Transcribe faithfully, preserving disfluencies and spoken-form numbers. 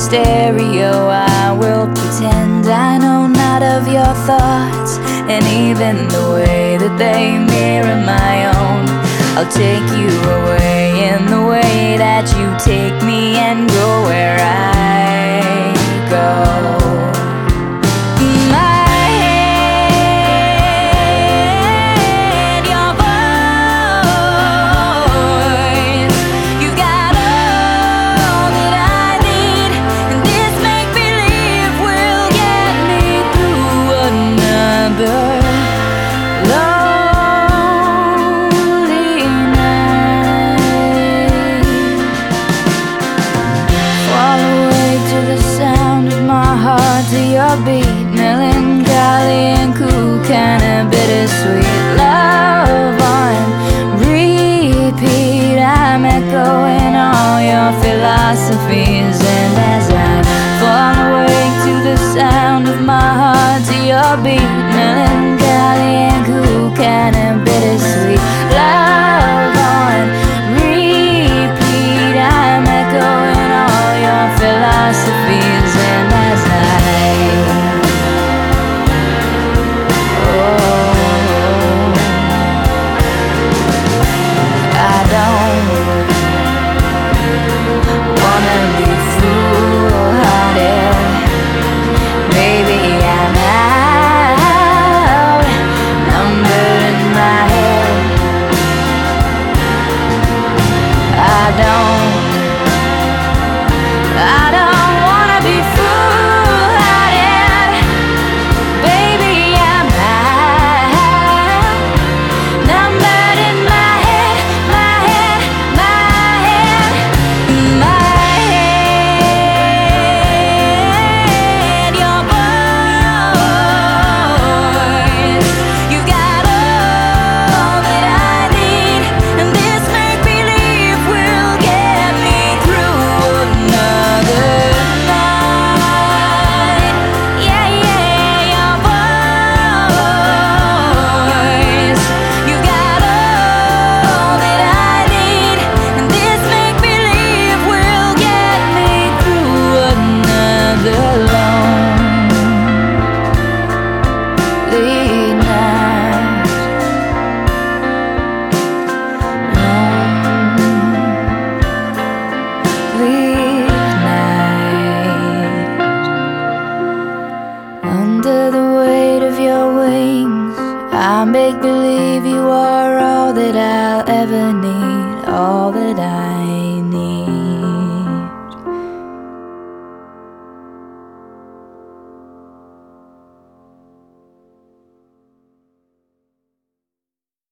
stereo, I will pretend I know not of your thoughts, and even the way that they mirror my own. I'll take you away in the way that you take me, and go where I go. To your beat, melancholy and cool, kinda bittersweet.